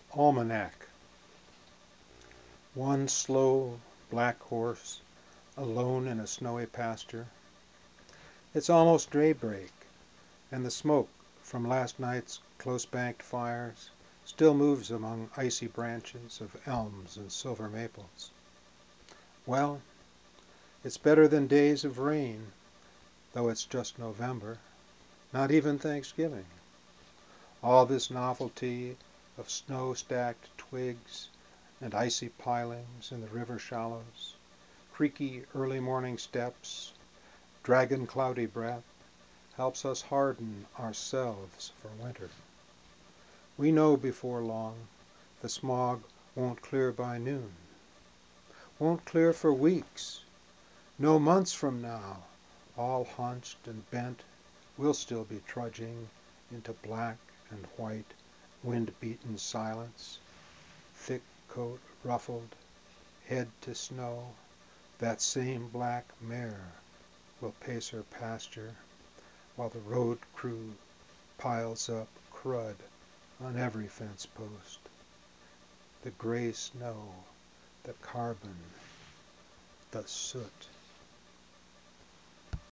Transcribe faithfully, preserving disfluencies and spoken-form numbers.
Almanac. One slow black horse alone in a snowy pasture. It's almost daybreak, and the smoke from last night's close-banked fires still moves among icy branches of elms and silver maples. Well, it's better than days of rain, though it's just November, not even Thanksgiving. All this novelty of snow-stacked twigs and icy pilings in the river shallows, creaky early morning steps, dragon cloudy breath, helps us harden ourselves for winter. We know before long the smog won't clear by noon, won't clear for weeks. No months from now, all hunched and bent, we'll still be trudging into black and white, wind-beaten silence, thick coat ruffled, head to snow. That same black mare will pace her pasture while the road crew piles up crud on every fence post. The gray snow, the carbon, the soot.